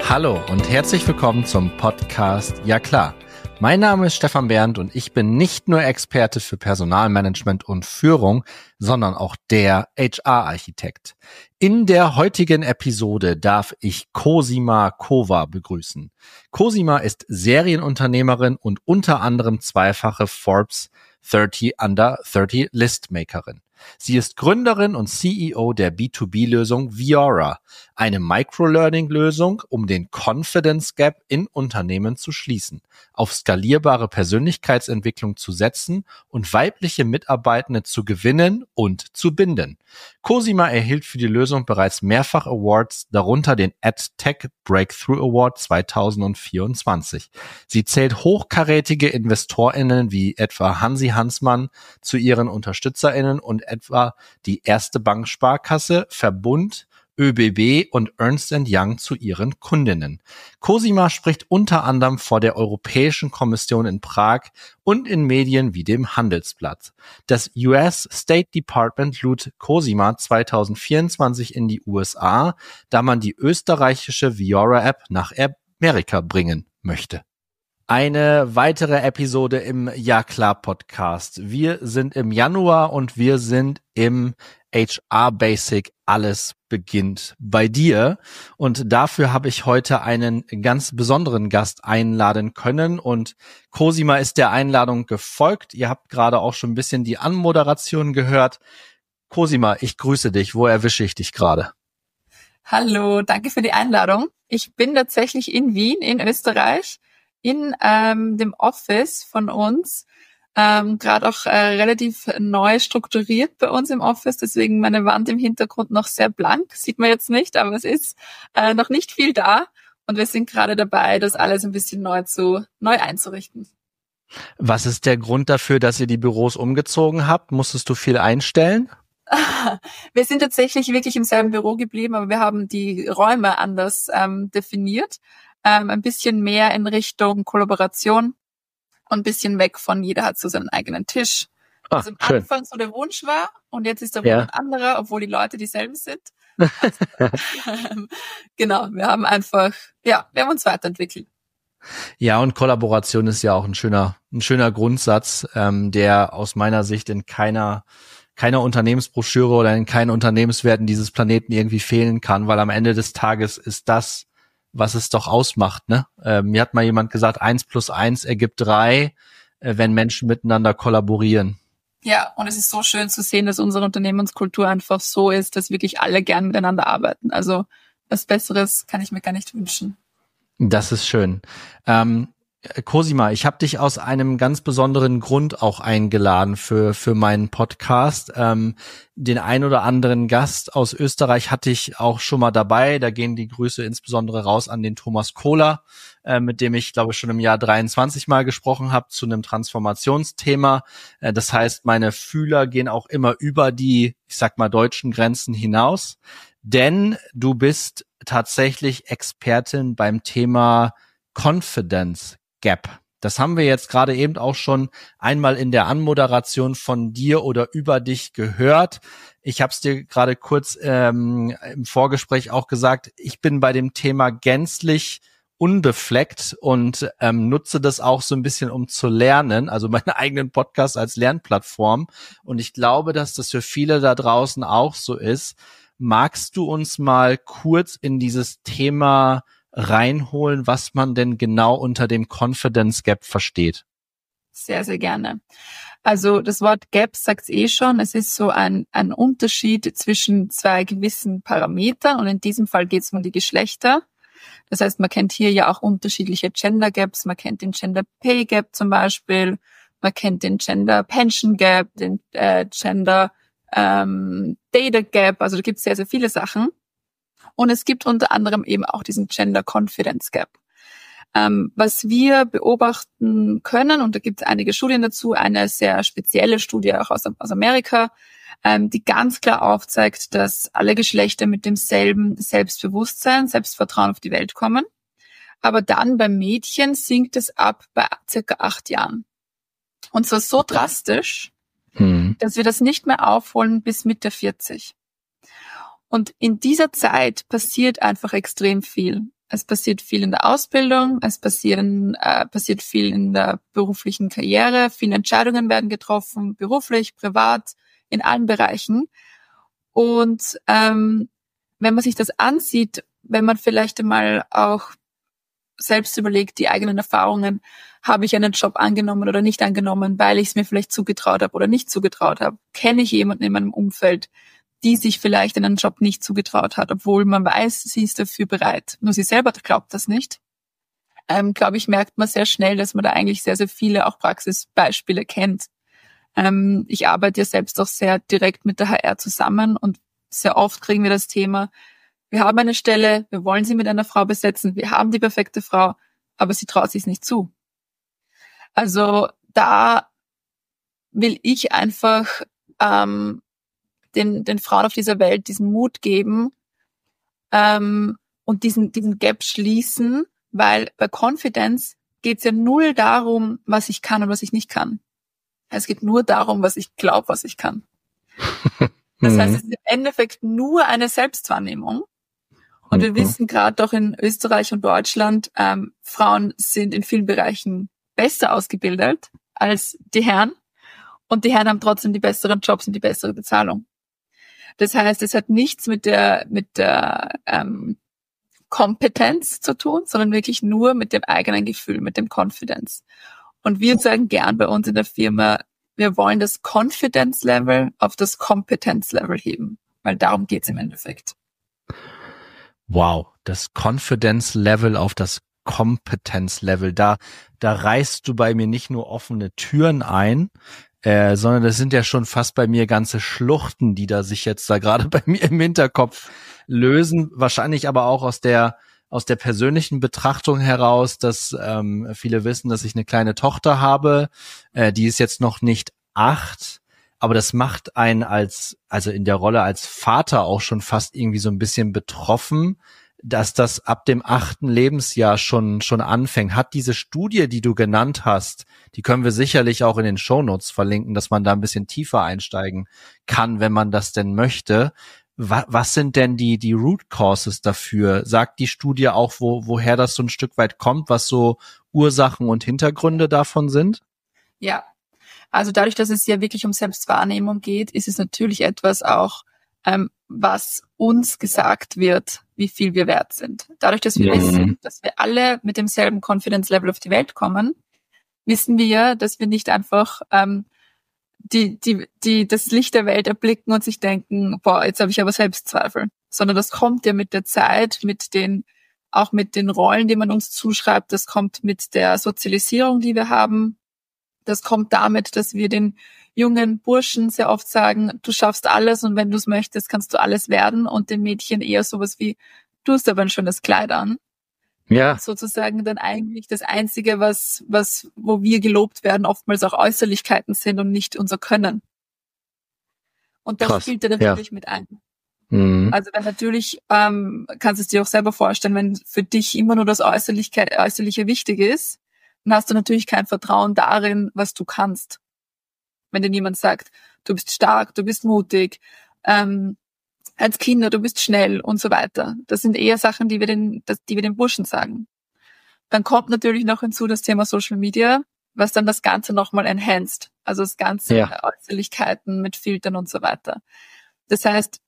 Hallo und herzlich willkommen zum Podcast Ja klar. Mein Name ist Stefan Bernd und ich bin nicht nur Experte für Personalmanagement und Führung, sondern auch der HR-Architekt. In der heutigen Episode darf ich Cosima Kova begrüßen. Cosima ist Serienunternehmerin und unter anderem zweifache Forbes 30 Under 30 Listmakerin. Sie ist Gründerin und CEO der B2B-Lösung Viora, eine Microlearning-Lösung, um den Confidence Gap in Unternehmen zu schließen, auf skalierbare Persönlichkeitsentwicklung zu setzen und weibliche Mitarbeitende zu gewinnen und zu binden. Cosima erhielt für die Lösung bereits mehrfach Awards, darunter den EdTech Breakthrough Award 2024. Sie zählt hochkarätige InvestorInnen wie etwa Hansi Hansmann zu ihren UnterstützerInnen und etwa die Erste Bank Sparkasse, Verbund, ÖBB und Ernst & Young zu ihren Kundinnen. Cosima spricht unter anderem vor der Europäischen Kommission in Prag und in Medien wie dem Handelsblatt. Das US State Department lud Cosima 2024 in die USA, da man die österreichische Viora-App nach Amerika bringen möchte. Eine weitere Episode im Ja klar Podcast. Wir sind im Januar und wir sind im HR Basic. Alles beginnt bei dir. Und dafür habe ich heute einen ganz besonderen Gast einladen können. Und Cosima ist der Einladung gefolgt. Ihr habt gerade auch schon ein bisschen die Anmoderation gehört. Cosima, ich grüße dich. Wo erwische ich dich gerade? Hallo, danke für die Einladung. Ich bin tatsächlich in Wien, in Österreich, in dem Office von uns, gerade auch relativ neu strukturiert bei uns im Office, deswegen meine Wand im Hintergrund noch sehr blank, sieht man jetzt nicht, aber es ist noch nicht viel da und wir sind gerade dabei, das alles ein bisschen neu einzurichten. Was ist der Grund dafür, dass ihr die Büros umgezogen habt? Musstest du viel einstellen? Wir sind tatsächlich wirklich im selben Büro geblieben, aber wir haben die Räume anders definiert. Ein bisschen mehr in Richtung Kollaboration und ein bisschen weg von jeder hat so seinen eigenen Tisch. Also am Anfang so der Wunsch war und jetzt ist der Wunsch ein anderer, obwohl die Leute dieselben sind. Also, genau, wir haben uns weiterentwickelt. Ja, und Kollaboration ist ja auch ein schöner Grundsatz, der aus meiner Sicht in keiner Unternehmensbroschüre oder in keinen Unternehmenswerten dieses Planeten irgendwie fehlen kann, weil am Ende des Tages ist das, was es doch ausmacht, ne? Mir hat mal jemand gesagt, 1 + 1 ergibt 3, wenn Menschen miteinander kollaborieren. Ja, und es ist so schön zu sehen, dass unsere Unternehmenskultur einfach so ist, dass wirklich alle gern miteinander arbeiten. Also was Besseres kann ich mir gar nicht wünschen. Das ist schön. Cosima, ich habe dich aus einem ganz besonderen Grund auch eingeladen für meinen Podcast. Den ein oder anderen Gast aus Österreich hatte ich auch schon mal dabei. Da gehen die Grüße insbesondere raus an den Thomas Kohler, mit dem ich, glaube ich, schon im Jahr 23 mal gesprochen habe zu einem Transformationsthema. Das heißt, meine Fühler gehen auch immer über die, ich sag mal, deutschen Grenzen hinaus. Denn du bist tatsächlich Expertin beim Thema Confidence Gap. Das haben wir jetzt gerade eben auch schon einmal in der Anmoderation von dir oder über dich gehört. Ich habe es dir gerade kurz im Vorgespräch auch gesagt, ich bin bei dem Thema gänzlich unbefleckt und nutze das auch so ein bisschen, um zu lernen, also meinen eigenen Podcast als Lernplattform. Und ich glaube, dass das für viele da draußen auch so ist. Magst du uns mal kurz in dieses Thema reinholen, was man denn genau unter dem Confidence Gap versteht? Sehr, sehr gerne. Also das Wort Gap sagt es schon. Es ist so ein Unterschied zwischen zwei gewissen Parametern und in diesem Fall geht es um die Geschlechter. Das heißt, man kennt hier ja auch unterschiedliche Gender Gaps. Man kennt den Gender Pay Gap zum Beispiel. Man kennt den Gender Pension Gap, den Gender Data Gap. Also da gibt es sehr, sehr viele Sachen. Und es gibt unter anderem eben auch diesen Gender Confidence Gap. Was wir beobachten können, und da gibt es einige Studien dazu, eine sehr spezielle Studie auch aus Amerika, die ganz klar aufzeigt, dass alle Geschlechter mit demselben Selbstbewusstsein, Selbstvertrauen auf die Welt kommen. Aber dann beim Mädchen sinkt es ab bei circa 8 Jahren. Und zwar so drastisch, dass wir das nicht mehr aufholen bis Mitte 40. Und in dieser Zeit passiert einfach extrem viel. Es passiert viel in der Ausbildung, es passiert viel in der beruflichen Karriere, viele Entscheidungen werden getroffen, beruflich, privat, in allen Bereichen. Und wenn man sich das ansieht, wenn man vielleicht einmal auch selbst überlegt, die eigenen Erfahrungen, habe ich einen Job angenommen oder nicht angenommen, weil ich es mir vielleicht zugetraut habe oder nicht zugetraut habe, kenne ich jemanden in meinem Umfeld, die sich vielleicht einen Job nicht zugetraut hat, obwohl man weiß, sie ist dafür bereit. Nur sie selber glaubt das nicht. Glaube ich, merkt man sehr schnell, dass man da eigentlich sehr, sehr viele auch Praxisbeispiele kennt. Ich arbeite ja selbst auch sehr direkt mit der HR zusammen und sehr oft kriegen wir das Thema, wir haben eine Stelle, wir wollen sie mit einer Frau besetzen, wir haben die perfekte Frau, aber sie traut sich nicht zu. Also da will ich einfach den Frauen auf dieser Welt diesen Mut geben und diesen Gap schließen, weil bei Confidence geht es ja null darum, was ich kann und was ich nicht kann. Es geht nur darum, was ich glaube, was ich kann. Das heißt, es ist im Endeffekt nur eine Selbstwahrnehmung. Und wir wissen gerade doch in Österreich und Deutschland, Frauen sind in vielen Bereichen besser ausgebildet als die Herren. Und die Herren haben trotzdem die besseren Jobs und die bessere Bezahlung. Das heißt, es hat nichts mit der Kompetenz zu tun, sondern wirklich nur mit dem eigenen Gefühl, mit dem Confidence. Und wir sagen gern bei uns in der Firma, wir wollen das Confidence-Level auf das Kompetenz-Level heben, weil darum geht's im Endeffekt. Wow, das Confidence-Level auf das Kompetenz-Level, da reißt du bei mir nicht nur offene Türen ein, sondern das sind ja schon fast bei mir ganze Schluchten, die da sich jetzt da gerade bei mir im Hinterkopf lösen. Wahrscheinlich aber auch aus der persönlichen Betrachtung heraus, dass viele wissen, dass ich eine kleine Tochter habe, die ist jetzt noch nicht 8, aber das macht einen also in der Rolle als Vater auch schon fast irgendwie so ein bisschen betroffen, dass das ab dem 8. Lebensjahr schon anfängt. Hat diese Studie, die du genannt hast, die können wir sicherlich auch in den Shownotes verlinken, dass man da ein bisschen tiefer einsteigen kann, wenn man das denn möchte. Was sind denn die Root Causes dafür? Sagt die Studie auch, woher das so ein Stück weit kommt, was so Ursachen und Hintergründe davon sind? Ja, also dadurch, dass es ja wirklich um Selbstwahrnehmung geht, ist es natürlich etwas auch, was uns gesagt wird, wie viel wir wert sind. Dadurch, dass wir wissen, dass wir alle mit demselben Confidence Level auf die Welt kommen, wissen wir, dass wir nicht einfach die das Licht der Welt erblicken und sich denken, boah, jetzt habe ich aber Selbstzweifel. Sondern das kommt ja mit der Zeit, auch mit den Rollen, die man uns zuschreibt, das kommt mit der Sozialisierung, die wir haben. Das kommt damit, dass wir den jungen Burschen sehr oft sagen, du schaffst alles und wenn du es möchtest, kannst du alles werden, und den Mädchen eher sowas wie, du hast aber ein schönes Kleid an. Ja. Sozusagen dann eigentlich das Einzige, wo wir gelobt werden, oftmals auch Äußerlichkeiten sind und nicht unser Können. Und das spielt da natürlich mit ein. Mhm. Also dann natürlich kannst du es dir auch selber vorstellen, wenn für dich immer nur das Äußerliche wichtig ist, dann hast du natürlich kein Vertrauen darin, was du kannst. Wenn dir niemand sagt, du bist stark, du bist mutig, als Kinder, du bist schnell und so weiter. Das sind eher Sachen, die wir den Burschen sagen. Dann kommt natürlich noch hinzu das Thema Social Media, was dann das Ganze nochmal enhanced. Also das ganze Äußerlichkeiten mit Filtern und so weiter. Das heißt,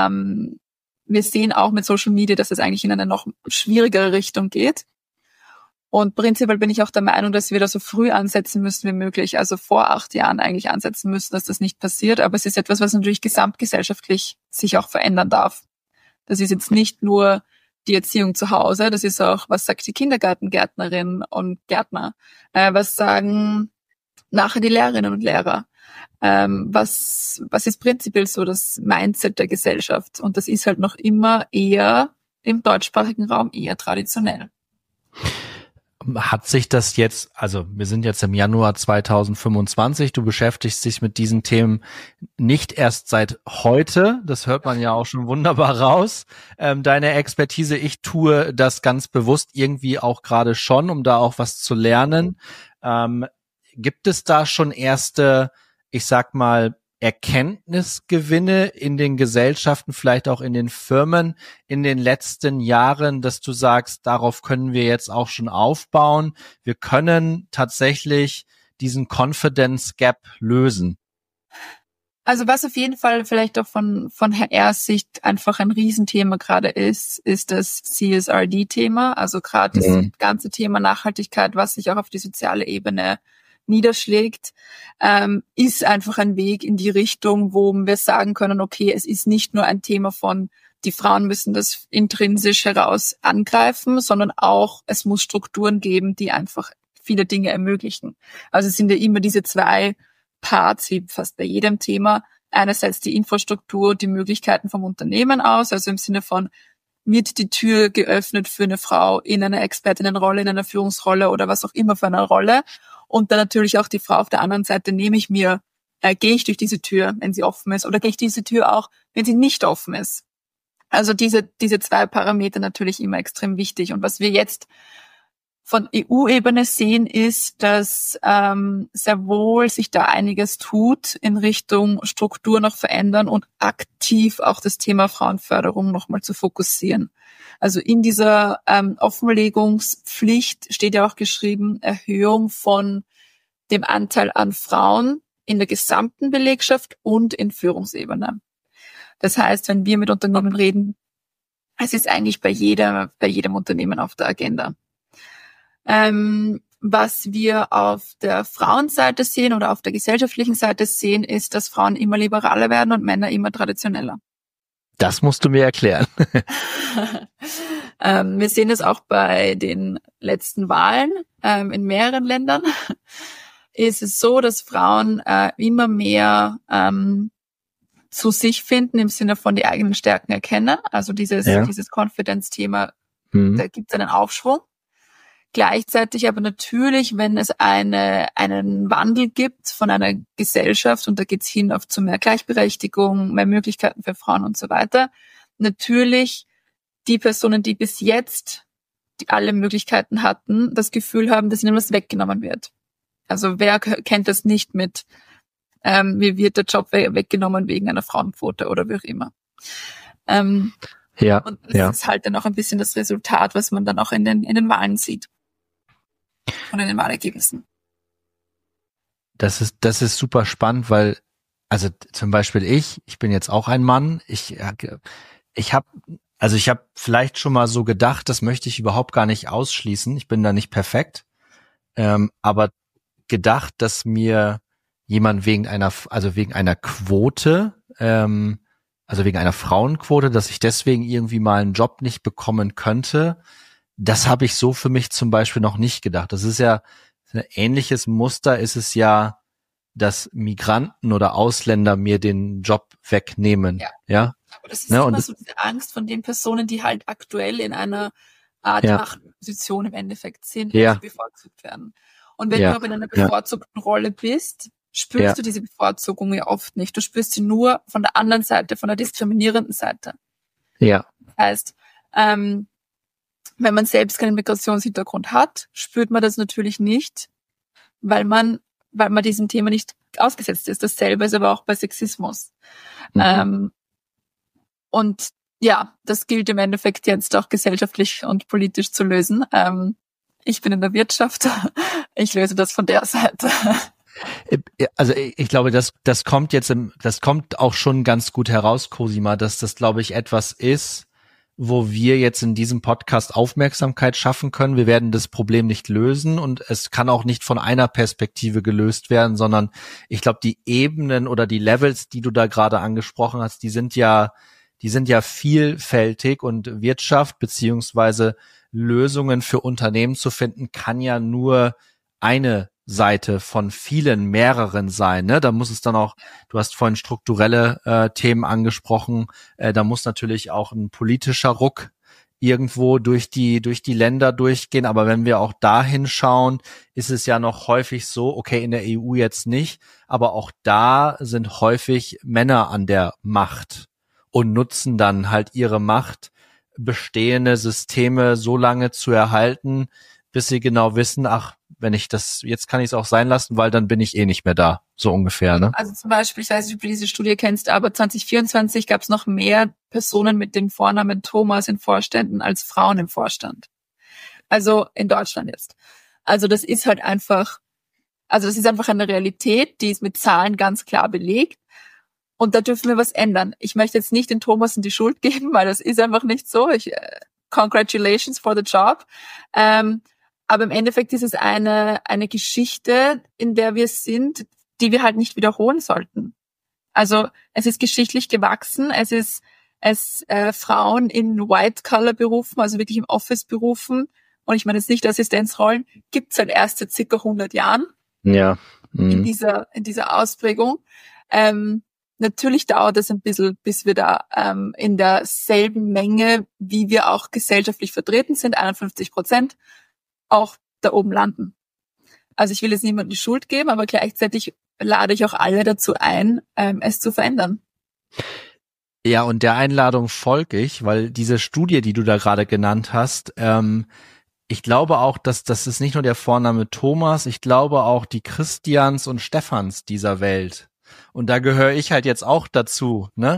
wir sehen auch mit Social Media, dass es eigentlich in eine noch schwierigere Richtung geht. Und prinzipiell bin ich auch der Meinung, dass wir da so früh ansetzen müssen wie möglich, also vor 8 Jahren eigentlich ansetzen müssen, dass das nicht passiert. Aber es ist etwas, was natürlich gesamtgesellschaftlich sich auch verändern darf. Das ist jetzt nicht nur die Erziehung zu Hause, das ist auch, was sagt die Kindergartengärtnerin und Gärtner, was sagen nachher die Lehrerinnen und Lehrer, was ist prinzipiell so das Mindset der Gesellschaft. Und das ist halt noch immer eher im deutschsprachigen Raum eher traditionell. Hat sich das jetzt, also wir sind jetzt im Januar 2025, du beschäftigst dich mit diesen Themen nicht erst seit heute, das hört man ja auch schon wunderbar raus, deine Expertise, ich tue das ganz bewusst irgendwie auch gerade schon, um da auch was zu lernen. Gibt es da schon erste, ich sag mal, Erkenntnisgewinne in den Gesellschaften, vielleicht auch in den Firmen in den letzten Jahren, dass du sagst, darauf können wir jetzt auch schon aufbauen. Wir können tatsächlich diesen Confidence Gap lösen? Also was auf jeden Fall vielleicht auch von HR-Sicht einfach ein Riesenthema gerade ist das CSRD-Thema. Also gerade das ganze Thema Nachhaltigkeit, was sich auch auf die soziale Ebene niederschlägt, ist einfach ein Weg in die Richtung, wo wir sagen können, okay, es ist nicht nur ein Thema von, die Frauen müssen das intrinsisch heraus angreifen, sondern auch, es muss Strukturen geben, die einfach viele Dinge ermöglichen. Also es sind ja immer diese zwei Parts, wie fast bei jedem Thema. Einerseits die Infrastruktur, die Möglichkeiten vom Unternehmen aus, also im Sinne von, wird die Tür geöffnet für eine Frau in einer Expertinnenrolle, in einer Führungsrolle oder was auch immer für eine Rolle. Und dann natürlich auch die Frau auf der anderen Seite, gehe ich durch diese Tür, wenn sie offen ist, oder gehe ich diese Tür auch, wenn sie nicht offen ist. Also diese zwei Parameter natürlich immer extrem wichtig. Und was wir jetzt von EU-Ebene sehen, ist, dass sehr wohl sich da einiges tut in Richtung Struktur noch verändern und aktiv auch das Thema Frauenförderung nochmal zu fokussieren. Also in dieser Offenlegungspflicht steht ja auch geschrieben, Erhöhung von dem Anteil an Frauen in der gesamten Belegschaft und in Führungsebene. Das heißt, wenn wir mit Unternehmen reden, es ist eigentlich bei jedem Unternehmen auf der Agenda. Was wir auf der Frauenseite sehen oder auf der gesellschaftlichen Seite sehen, ist, dass Frauen immer liberaler werden und Männer immer traditioneller. Das musst du mir erklären. Wir sehen es auch bei den letzten Wahlen in mehreren Ländern. Ist es so, dass Frauen immer mehr zu sich finden, im Sinne von die eigenen Stärken erkennen. Also dieses Confidence-Thema, da gibt es einen Aufschwung. Gleichzeitig aber natürlich, wenn es einen Wandel gibt von einer Gesellschaft, und da geht's hin auf zu mehr Gleichberechtigung, mehr Möglichkeiten für Frauen und so weiter, natürlich die Personen, die bis jetzt die alle Möglichkeiten hatten, das Gefühl haben, dass ihnen was weggenommen wird. Also wer kennt das nicht mit, wie wird der Job weggenommen wegen einer Frauenquote oder wie auch immer. Und das ist halt dann auch ein bisschen das Resultat, was man dann auch in den Wahlen sieht. Und in den Wahlergebnissen. Das ist super spannend, weil, also zum Beispiel ich bin jetzt auch ein Mann, ich habe vielleicht schon mal so gedacht, das möchte ich überhaupt gar nicht ausschließen, ich bin da nicht perfekt, aber gedacht, dass mir jemand wegen einer Quote, also wegen einer Frauenquote, dass ich deswegen irgendwie mal einen Job nicht bekommen könnte, das habe ich so für mich zum Beispiel noch nicht gedacht. Das ist ja ein ähnliches Muster, ist es ja, dass Migranten oder Ausländer mir den Job wegnehmen. Ja? Aber das ist immer so diese Angst von den Personen, die halt aktuell in einer Art Machtposition im Endeffekt sind, die bevorzugt werden. Und wenn du aber in einer bevorzugten Rolle bist, spürst du diese Bevorzugung ja oft nicht. Du spürst sie nur von der anderen Seite, von der diskriminierenden Seite. Ja. Das heißt, wenn man selbst keinen Migrationshintergrund hat, spürt man das natürlich nicht, weil man diesem Thema nicht ausgesetzt ist. Dasselbe ist aber auch bei Sexismus. Und ja, das gilt im Endeffekt jetzt auch gesellschaftlich und politisch zu lösen. Ich bin in der Wirtschaft. Ich löse das von der Seite. Also ich glaube, das kommt auch schon ganz gut heraus, Cosima, dass das, glaube ich, etwas ist, wo wir jetzt in diesem Podcast Aufmerksamkeit schaffen können. Wir werden das Problem nicht lösen und es kann auch nicht von einer Perspektive gelöst werden, sondern ich glaube, die Ebenen oder die Levels, die du da gerade angesprochen hast, die sind ja vielfältig, und Wirtschaft beziehungsweise Lösungen für Unternehmen zu finden, kann ja nur eine Seite von mehreren sein, ne? Da muss es dann auch, du hast vorhin strukturelle Themen angesprochen, da muss natürlich auch ein politischer Ruck irgendwo durch die Länder durchgehen, aber wenn wir auch dahin schauen, ist es ja noch häufig so, okay, in der EU jetzt nicht, aber auch da sind häufig Männer an der Macht und nutzen dann halt ihre Macht, bestehende Systeme so lange zu erhalten, bis sie genau wissen, ach, wenn ich das, jetzt kann ich es auch sein lassen, weil dann bin ich eh nicht mehr da, so ungefähr, ne? Also zum Beispiel, ich weiß nicht, ob du diese Studie kennst, aber 2024 gab es noch mehr Personen mit dem Vornamen Thomas in Vorständen als Frauen im Vorstand. Also in Deutschland jetzt. Also das ist halt einfach, also das ist einfach eine Realität, die ist mit Zahlen ganz klar belegt. Und da dürfen wir was ändern. Ich möchte jetzt nicht den Thomas in die Schuld geben, weil das ist einfach nicht so. Congratulations for the job. Aber im Endeffekt ist es eine Geschichte, in der wir sind, die wir halt nicht wiederholen sollten. Also es ist geschichtlich gewachsen. Frauen in White-Collar-Berufen, also wirklich im Office-Berufen, und ich meine jetzt nicht Assistenzrollen, gibt's halt erst seit circa 100 Jahren. Ja. In dieser Ausprägung. Natürlich dauert es ein bisschen, bis wir da in derselben Menge, wie wir auch gesellschaftlich vertreten sind, 51%, auch da oben landen. Also ich will jetzt niemandem die Schuld geben, aber gleichzeitig lade ich auch alle dazu ein, es zu verändern. Ja, und der Einladung folge ich, weil diese Studie, die du da gerade genannt hast, ich glaube auch, dass das ist nicht nur der Vorname Thomas, ich glaube auch die Christians und Stephans dieser Welt. Und da gehöre ich halt jetzt auch dazu, ne?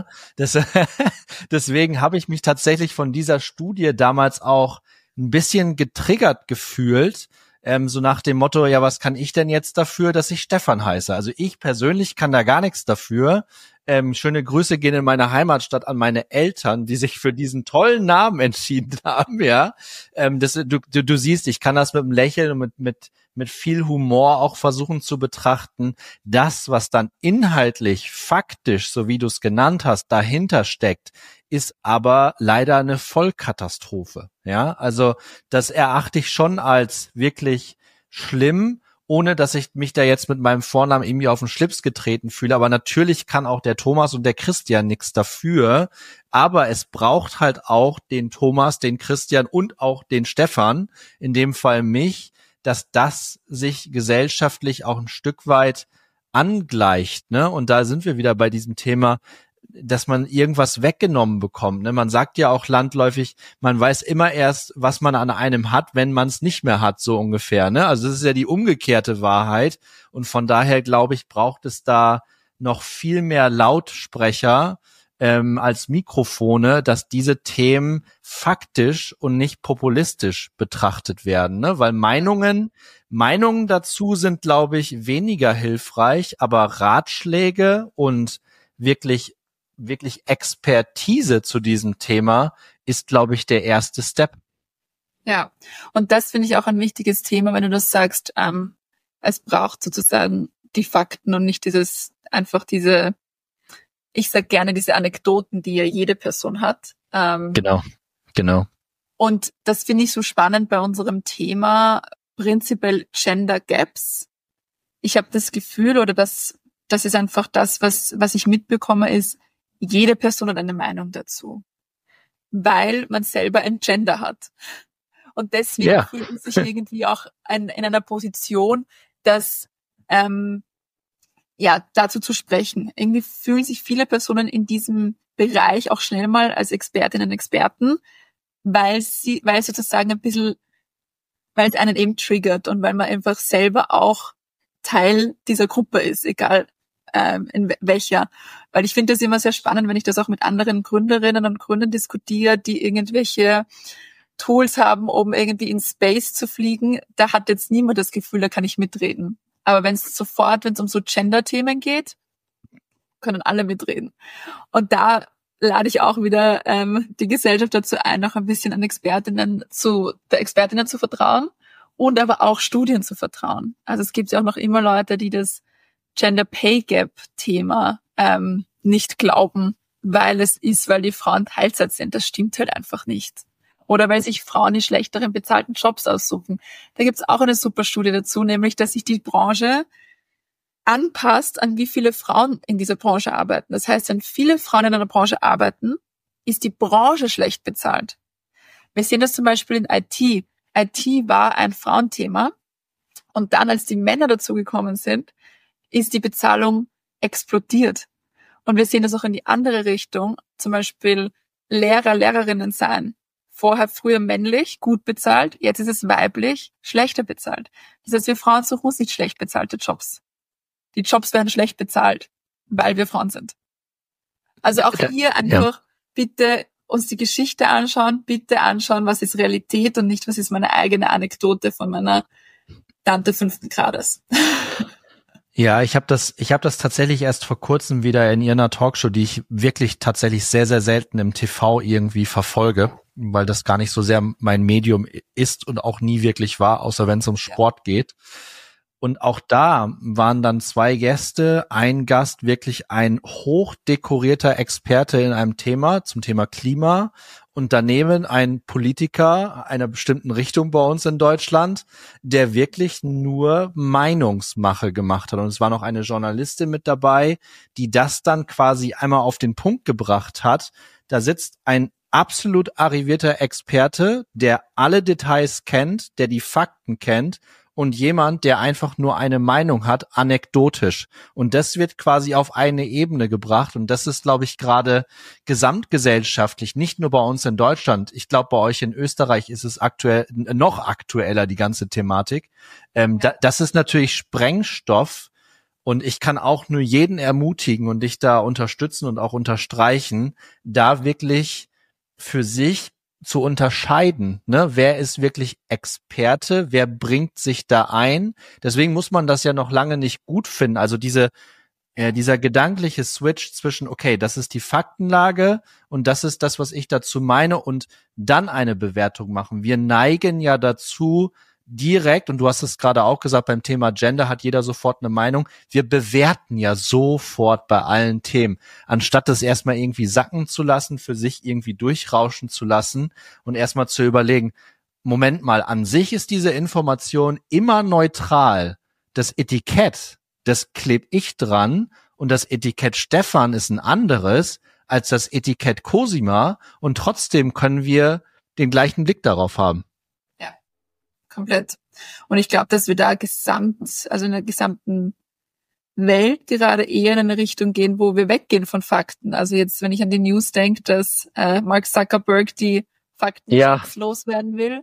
Deswegen habe ich mich tatsächlich von dieser Studie damals auch ein bisschen getriggert gefühlt, so nach dem Motto, ja, was kann ich denn jetzt dafür, dass ich Stefan heiße? Also ich persönlich kann da gar nichts dafür. Schöne Grüße gehen in meine Heimatstadt an meine Eltern, die sich für diesen tollen Namen entschieden haben, ja. Du siehst, ich kann das mit einem Lächeln und mit viel Humor auch versuchen zu betrachten. Das, was dann inhaltlich, faktisch, so wie du es genannt hast, dahinter steckt, ist aber leider eine Vollkatastrophe, ja. Also das erachte ich schon als wirklich schlimm, ohne dass ich mich da jetzt mit meinem Vornamen irgendwie auf den Schlips getreten fühle. Aber natürlich kann auch der Thomas und der Christian nichts dafür. Aber es braucht halt auch den Thomas, den Christian und auch den Stefan, in dem Fall mich, dass das sich gesellschaftlich auch ein Stück weit angleicht, ne? Und da sind wir wieder bei diesem Thema, dass man irgendwas weggenommen bekommt. Ne? Man sagt ja auch landläufig, man weiß immer erst, was man an einem hat, wenn man es nicht mehr hat, so ungefähr. Ne? Also das ist ja die umgekehrte Wahrheit. Und von daher, glaube ich, braucht es da noch viel mehr Lautsprecher als Mikrofone, dass diese Themen faktisch und nicht populistisch betrachtet werden. Ne? Weil Meinungen dazu sind, glaube ich, weniger hilfreich, aber Ratschläge und wirklich Expertise zu diesem Thema ist, glaube ich, der erste Step. Ja, und das finde ich auch ein wichtiges Thema, wenn du das sagst, es braucht sozusagen die Fakten und nicht ich sag gerne diese Anekdoten, die ja jede Person hat. Genau. Und das finde ich so spannend bei unserem Thema prinzipiell Gender Gaps. Ich habe das Gefühl, oder das ist einfach das, was ich mitbekomme, ist, jede Person hat eine Meinung dazu, weil man selber ein Gender hat. Und deswegen fühlt man sich irgendwie auch in einer Position, dass dazu zu sprechen. Irgendwie fühlen sich viele Personen in diesem Bereich auch schnell mal als Expertinnen und Experten, weil sozusagen ein bisschen, weil es einen eben triggert und weil man einfach selber auch Teil dieser Gruppe ist, egal in welcher. Weil ich finde das immer sehr spannend, wenn ich das auch mit anderen Gründerinnen und Gründern diskutiere, die irgendwelche Tools haben, um irgendwie in Space zu fliegen. Da hat jetzt niemand das Gefühl, da kann ich mitreden. Aber wenn es um so Gender-Themen geht, können alle mitreden. Und da lade ich auch wieder die Gesellschaft dazu ein, noch ein bisschen an der Expertinnen zu vertrauen und aber auch Studien zu vertrauen. Also es gibt ja auch noch immer Leute, die das Gender Pay Gap Thema nicht glauben, weil die Frauen Teilzeit sind. Das stimmt halt einfach nicht. Oder weil sich Frauen die schlechteren bezahlten Jobs aussuchen. Da gibt's auch eine super Studie dazu, nämlich, dass sich die Branche anpasst, an wie viele Frauen in dieser Branche arbeiten. Das heißt, wenn viele Frauen in einer Branche arbeiten, ist die Branche schlecht bezahlt. Wir sehen das zum Beispiel in IT. IT war ein Frauenthema. Und dann, als die Männer dazugekommen sind, ist die Bezahlung explodiert. Und wir sehen das auch in die andere Richtung. Zum Beispiel Lehrerinnen sein. früher männlich, gut bezahlt, jetzt ist es weiblich, schlechter bezahlt. Das heißt, wir Frauen suchen uns nicht schlecht bezahlte Jobs. Die Jobs werden schlecht bezahlt, weil wir Frauen sind. Also auch hier einfach bitte uns die Geschichte anschauen, bitte anschauen, was ist Realität und nicht, was ist meine eigene Anekdote von meiner Tante 5. Grades. Ja, ich habe das tatsächlich erst vor kurzem wieder in ihrer Talkshow, die ich wirklich tatsächlich sehr, sehr selten im TV irgendwie verfolge, weil das gar nicht so sehr mein Medium ist und auch nie wirklich war, außer wenn es um Sport geht. Und auch da waren dann 2 Gäste, ein Gast wirklich ein hochdekorierter Experte in einem Thema, zum Thema Klima, und daneben ein Politiker einer bestimmten Richtung bei uns in Deutschland, der wirklich nur Meinungsmache gemacht hat. Und es war noch eine Journalistin mit dabei, die das dann quasi einmal auf den Punkt gebracht hat. Da sitzt ein absolut arrivierter Experte, der alle Details kennt, der die Fakten kennt, und jemand, der einfach nur eine Meinung hat, anekdotisch. Und das wird quasi auf eine Ebene gebracht. Und das ist, glaube ich, gerade gesamtgesellschaftlich, nicht nur bei uns in Deutschland. Ich glaube, bei euch in Österreich ist es aktuell noch aktueller, die ganze Thematik. Das ist natürlich Sprengstoff. Und ich kann auch nur jeden ermutigen und dich da unterstützen und auch unterstreichen, da wirklich für sich zu unterscheiden, ne? Wer ist wirklich Experte? Wer bringt sich da ein? Deswegen muss man das ja noch lange nicht gut finden. Also dieser gedankliche Switch zwischen, okay, das ist die Faktenlage und das ist das, was ich dazu meine, und dann eine Bewertung machen. Wir neigen ja dazu, direkt, und du hast es gerade auch gesagt, beim Thema Gender hat jeder sofort eine Meinung. Wir bewerten ja sofort bei allen Themen, anstatt das erstmal irgendwie sacken zu lassen, für sich irgendwie durchrauschen zu lassen und erstmal zu überlegen, Moment mal, an sich ist diese Information immer neutral. Das Etikett, das kleb ich dran, und das Etikett Stefan ist ein anderes als das Etikett Cosima, und trotzdem können wir den gleichen Blick darauf haben. Komplett. Und ich glaube, dass wir da in der gesamten Welt gerade eher in eine Richtung gehen, wo wir weggehen von Fakten. Also jetzt, wenn ich an die News denke, dass Mark Zuckerberg die Fakten loswerden will,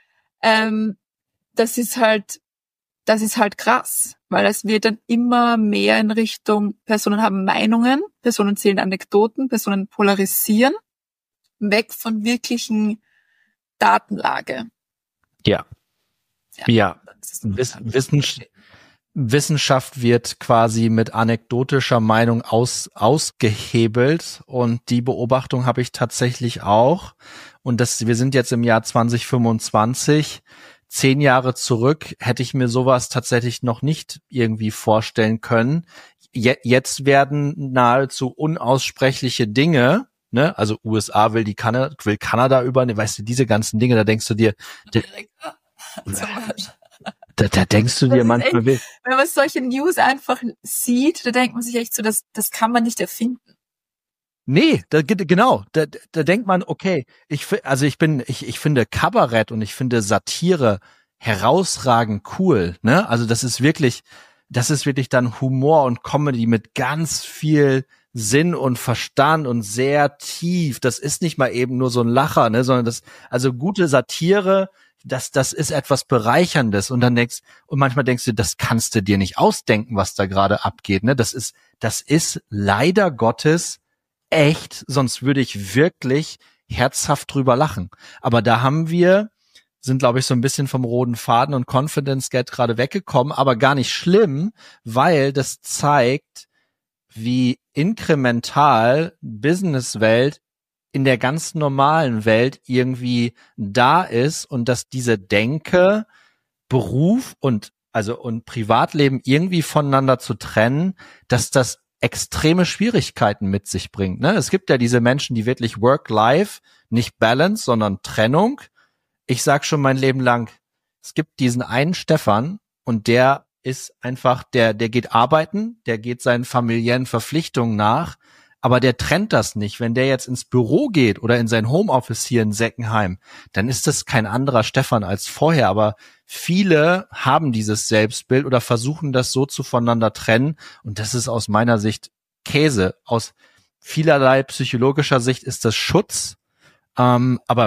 das ist halt krass, weil es wird dann immer mehr in Richtung, Personen haben Meinungen, Personen zählen Anekdoten, Personen polarisieren, weg von wirklichen Datenlage. Ja, Wissenschaft wird quasi mit anekdotischer Meinung ausgehebelt, und die Beobachtung habe ich tatsächlich auch. Und wir sind jetzt im Jahr 2025. 10 Jahre zurück hätte ich mir sowas tatsächlich noch nicht irgendwie vorstellen können. Jetzt werden nahezu unaussprechliche Dinge, ne? Also USA will Kanada übernehmen, weißt du, diese ganzen Dinge, da denkst du dir, da denkst du dir manchmal, wenn man solche News einfach sieht, da denkt man sich echt so, das kann man nicht erfinden. Nee, genau. Da denkt man, okay, ich finde Kabarett und ich finde Satire herausragend cool, ne? Also das ist wirklich dann Humor und Comedy mit ganz viel Sinn und Verstand und sehr tief. Das ist nicht mal eben nur so ein Lacher, ne, sondern also gute Satire, das ist etwas Bereicherndes, und manchmal denkst du, das kannst du dir nicht ausdenken, was da gerade abgeht, ne? Das ist leider Gottes echt, sonst würde ich wirklich herzhaft drüber lachen. Aber da sind, glaube ich, so ein bisschen vom roten Faden und Confidence Gate gerade weggekommen, aber gar nicht schlimm, weil das zeigt, wie inkremental Businesswelt in der ganz normalen Welt irgendwie da ist, und dass diese Denke, Beruf und Privatleben irgendwie voneinander zu trennen, dass das extreme Schwierigkeiten mit sich bringt, ne? Es gibt ja diese Menschen, die wirklich Work-Life, nicht Balance, sondern Trennung. Ich sag schon mein Leben lang, es gibt diesen einen Stefan, und der ist einfach, der geht arbeiten, der geht seinen familiären Verpflichtungen nach, aber der trennt das nicht. Wenn der jetzt ins Büro geht oder in sein Homeoffice hier in Seckenheim, dann ist das kein anderer Stefan als vorher. Aber viele haben dieses Selbstbild oder versuchen das so zu voneinander trennen. Und das ist aus meiner Sicht Käse. Aus vielerlei psychologischer Sicht ist das Schutz. Aber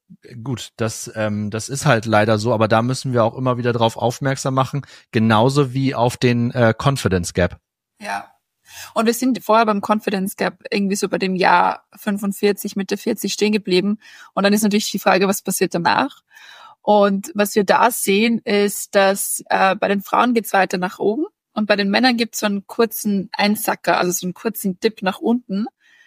Gut, das ist halt leider so, aber da müssen wir auch immer wieder drauf aufmerksam machen, genauso wie auf den Confidence Gap. Ja. Und wir sind vorher beim Confidence Gap irgendwie so bei dem Jahr 45, Mitte 40 stehen geblieben. Und dann ist natürlich die Frage, was passiert danach? Und was wir da sehen, ist, dass bei den Frauen geht's weiter nach oben und bei den Männern gibt's so einen kurzen Einsacker, also so einen kurzen Dip nach unten.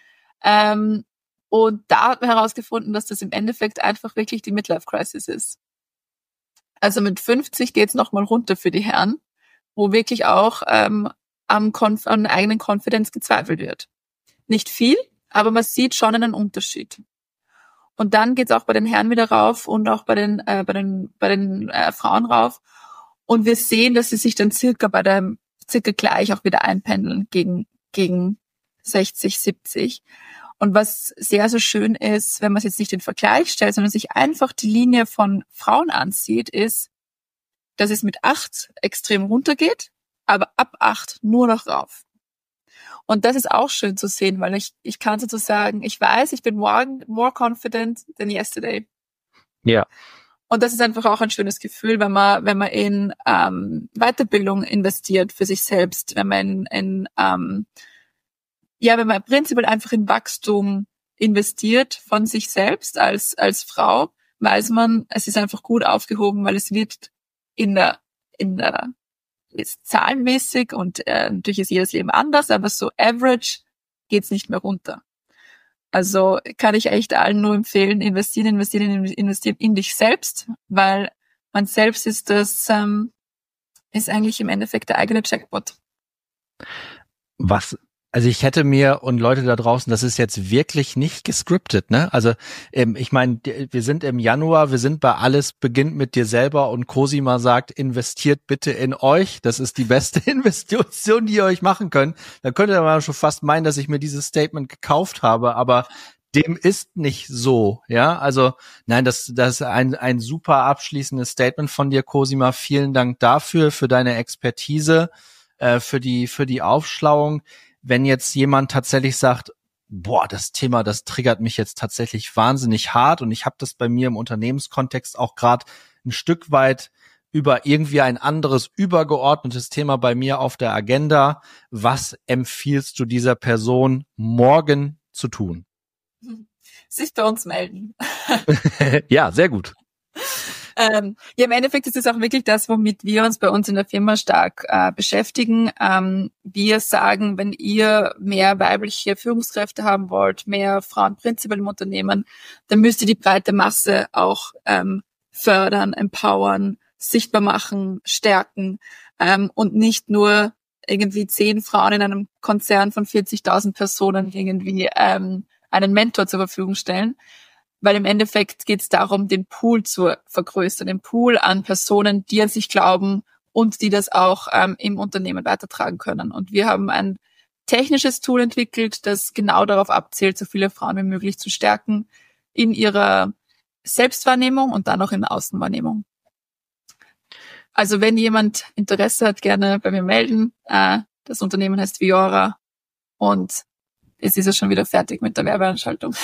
Und da hat man herausgefunden, dass das im Endeffekt einfach wirklich die Midlife-Crisis ist. Also mit 50 geht's nochmal runter für die Herren, wo wirklich auch an eigenen Confidence gezweifelt wird. Nicht viel, aber man sieht schon einen Unterschied. Und dann geht's auch bei den Herren wieder rauf und auch bei den Frauen rauf. Und wir sehen, dass sie sich dann circa gleich auch wieder einpendeln gegen 60, 70. Und was sehr, sehr schön ist, wenn man es jetzt nicht in Vergleich stellt, sondern sich einfach die Linie von Frauen ansieht, ist, dass es mit 8 extrem runtergeht, aber ab 8 nur noch rauf. Und das ist auch schön zu sehen, weil ich kann sozusagen, ich weiß, ich bin morgen more confident than yesterday. Ja. Und das ist einfach auch ein schönes Gefühl, wenn man in Weiterbildung investiert für sich selbst, wenn man wenn man prinzipiell einfach in Wachstum investiert von sich selbst als Frau, weiß man, es ist einfach gut aufgehoben, weil es wird ist zahlenmäßig und natürlich ist jedes Leben anders, aber so average geht's nicht mehr runter. Also kann ich echt allen nur empfehlen, investieren in dich selbst, weil man selbst ist ist eigentlich im Endeffekt der eigene Jackpot. Also ich hätte mir und Leute da draußen, das ist jetzt wirklich nicht gescriptet, ne? Also ich meine, wir sind im Januar, wir sind bei Alles beginnt mit dir selber und Cosima sagt, investiert bitte in euch. Das ist die beste Investition, die ihr euch machen könnt. Da könnt ihr aber schon fast meinen, dass ich mir dieses Statement gekauft habe, aber dem ist nicht so, ja? Also nein, das ist ein super abschließendes Statement von dir, Cosima. Vielen Dank dafür, für deine Expertise, für die Aufschlauung. Wenn jetzt jemand tatsächlich sagt, boah, das Thema, das triggert mich jetzt tatsächlich wahnsinnig hart und ich habe das bei mir im Unternehmenskontext auch gerade ein Stück weit über irgendwie ein anderes übergeordnetes Thema bei mir auf der Agenda. Was empfiehlst du dieser Person morgen zu tun? Sich bei uns melden. Ja, sehr gut. Im Endeffekt ist es auch wirklich das, womit wir uns bei uns in der Firma stark beschäftigen. Wir sagen, wenn ihr mehr weibliche Führungskräfte haben wollt, mehr Frauen prinzipiell im Unternehmen, dann müsst ihr die breite Masse auch fördern, empowern, sichtbar machen, stärken und nicht nur irgendwie 10 Frauen in einem Konzern von 40.000 Personen irgendwie einen Mentor zur Verfügung stellen. Weil im Endeffekt geht es darum, den Pool zu vergrößern, den Pool an Personen, die an sich glauben und die das auch im Unternehmen weitertragen können. Und wir haben ein technisches Tool entwickelt, das genau darauf abzielt, so viele Frauen wie möglich zu stärken in ihrer Selbstwahrnehmung und dann auch in der Außenwahrnehmung. Also wenn jemand Interesse hat, gerne bei mir melden. Das Unternehmen heißt Viora und es ist ja schon wieder fertig mit der Werbeanschaltung.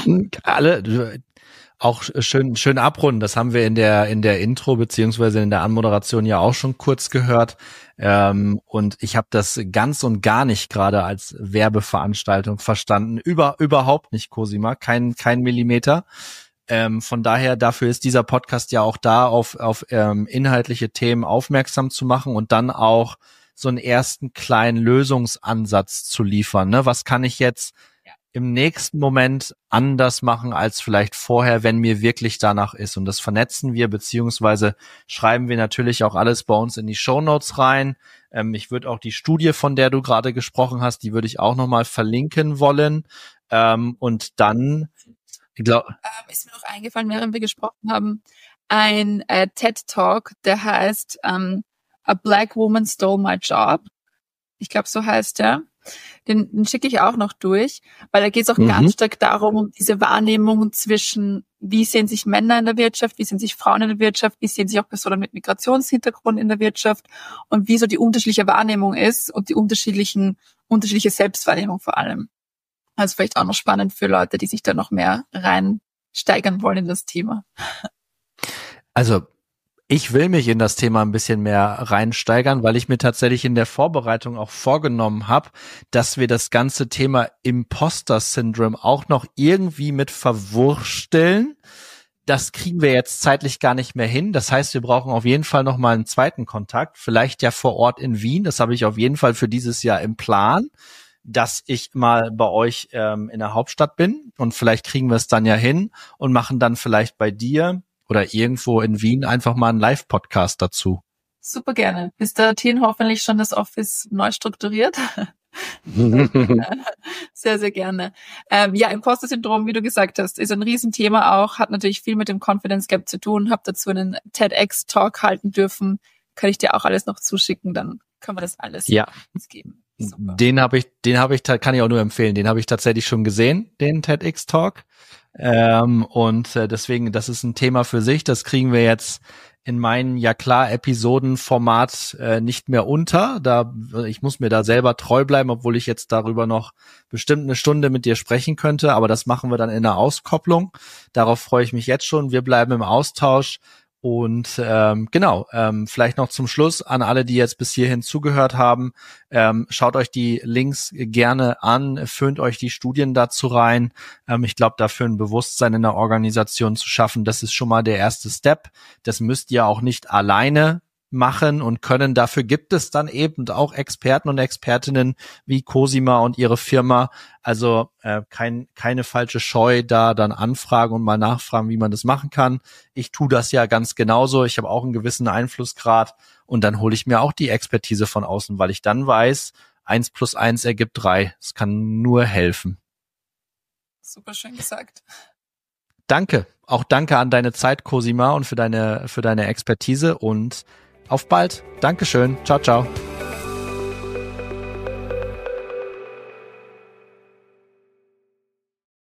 Auch schön abrunden. Das haben wir in der Intro beziehungsweise in der Anmoderation ja auch schon kurz gehört. Und ich habe das ganz und gar nicht gerade als Werbeveranstaltung verstanden. Überhaupt nicht, Cosima. Kein Millimeter. Von daher, dafür ist dieser Podcast ja auch da, auf inhaltliche Themen aufmerksam zu machen und dann auch so einen ersten kleinen Lösungsansatz zu liefern. Ne? Was kann ich jetzt im nächsten Moment anders machen als vielleicht vorher, wenn mir wirklich danach ist? Und das vernetzen wir, beziehungsweise schreiben wir natürlich auch alles bei uns in die Shownotes rein. Ich würde auch die Studie, von der du gerade gesprochen hast, die würde ich auch nochmal verlinken wollen. Und dann, ich glaube... ist mir noch eingefallen, während wir gesprochen haben, ein TED-Talk, der heißt A Black Woman Stole My Job. Ich glaube, so heißt der. Den schicke ich auch noch durch, weil da geht es auch ganz stark darum, um diese Wahrnehmung zwischen, wie sehen sich Männer in der Wirtschaft, wie sehen sich Frauen in der Wirtschaft, wie sehen sich auch Personen mit Migrationshintergrund in der Wirtschaft und wie so die unterschiedliche Wahrnehmung ist und die unterschiedliche Selbstwahrnehmung vor allem. Also vielleicht auch noch spannend für Leute, die sich da noch mehr steigern wollen in das Thema? Also ich will mich in das Thema ein bisschen mehr reinsteigern, weil ich mir tatsächlich in der Vorbereitung auch vorgenommen habe, dass wir das ganze Thema Imposter-Syndrom auch noch irgendwie mit verwursteln. Das kriegen wir jetzt zeitlich gar nicht mehr hin. Das heißt, wir brauchen auf jeden Fall noch mal einen zweiten Kontakt, vielleicht ja vor Ort in Wien. Das habe ich auf jeden Fall für dieses Jahr im Plan, dass ich mal bei euch in der Hauptstadt bin und vielleicht kriegen wir es dann ja hin und machen dann vielleicht bei dir oder irgendwo in Wien einfach mal einen Live-Podcast dazu. Super gerne. Bis dahin hoffentlich schon das Office neu strukturiert. Sehr, sehr gerne. Ja, Imposter-Syndrom, wie du gesagt hast, ist ein Riesenthema auch, hat natürlich viel mit dem Confidence Gap zu tun, habe dazu einen TEDx-Talk halten dürfen, kann ich dir auch alles noch zuschicken, dann können wir das alles geben. Super. Den habe ich, kann ich auch nur empfehlen, den habe ich tatsächlich schon gesehen, den TEDx-Talk. Deswegen, das ist ein Thema für sich, das kriegen wir jetzt in meinen Episodenformat nicht mehr unter. Ich muss mir da selber treu bleiben, obwohl ich jetzt darüber noch bestimmt eine Stunde mit dir sprechen könnte, aber das machen wir dann in der Auskopplung. Darauf freue ich mich jetzt schon. Wir bleiben im Austausch. Und vielleicht noch zum Schluss an alle, die jetzt bis hierhin zugehört haben, schaut euch die Links gerne an, föhnt euch die Studien dazu rein. Ich glaube, dafür ein Bewusstsein in der Organisation zu schaffen, das ist schon mal der erste Step. Das müsst ihr auch nicht alleine machen und können. Dafür gibt es dann eben auch Experten und Expertinnen wie Cosima und ihre Firma. Also keine falsche Scheu, da dann anfragen und mal nachfragen, wie man das machen kann. Ich tue das ja ganz genauso. Ich habe auch einen gewissen Einflussgrad und dann hole ich mir auch die Expertise von außen, weil ich dann weiß, 1 + 1 ergibt 3. Es kann nur helfen. Super schön gesagt. Danke. Auch danke an deine Zeit, Cosima, und für deine Expertise und auf bald. Dankeschön. Ciao, ciao.